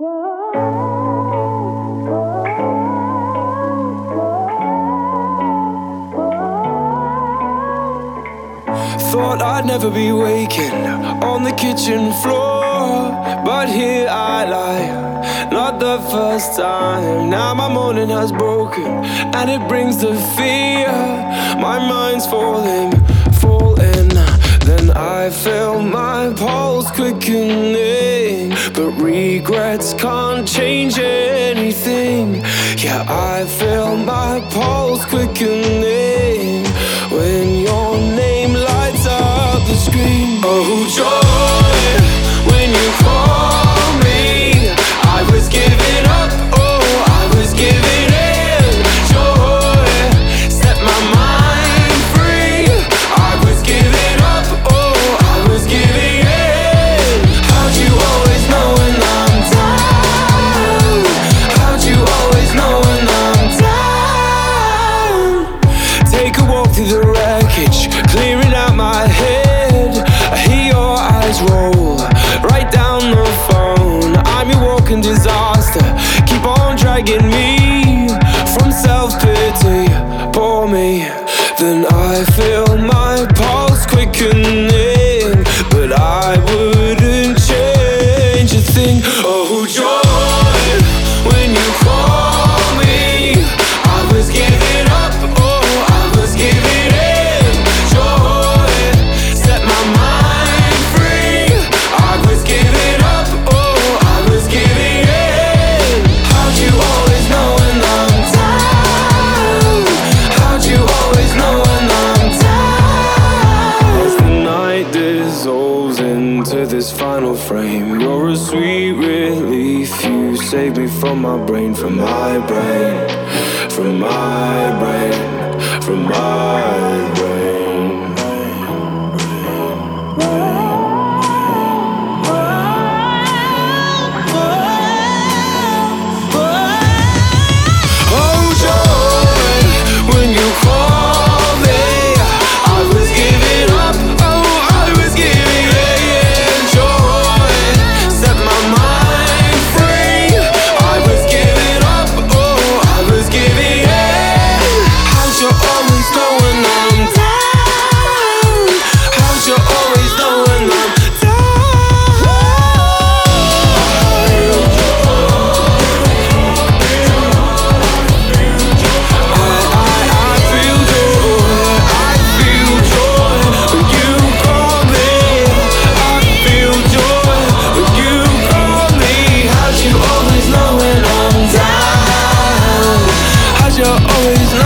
Thought I'd never be waking on the kitchen floor, but here I lie, not the first time. Now my morning has broken, and it brings the fear. My mind's falling. Then I feel my pulse quickening, but regrets can't change anything. Yeah, I feel my pulse quickening when your name lights up the screen. Oh, joy, when you call me, I was giving up, oh, I was giving in. Joy, set my mind free. I was giving up, oh, I was giving in. How'd you always know when I'm down? How'd you always know when I'm down? Take a walk through the wreckage, clearing out my head. I hear your eyes roll right down the phone. I'm your walking disaster, keep on dragging me from self-pity. Pour me, then I feel my pulse quickening, but I wouldn't change a thing. Oh, joy, when you call me, I was giving up, oh, I was giving in. Joy, set my mind free. I was giving up, oh, I was giving in. How'd you always know when I'm down? How'd you always know when I'm down? As the night dissolves into this final frame, you're a sweet relief. You save me from my brain, from my brain, from my brain, from my brain. Oh, joy, when you call me, I was giving up, oh, I was giving in. Joy, set my mind free. I was giving up, oh, I was giving in. How'd you always know when I'm down? How'd you always know when I'm down? I feel joy, I feel joy when you call me. I feel joy when you call me. How'd you always know when I'm down? How'd you always know?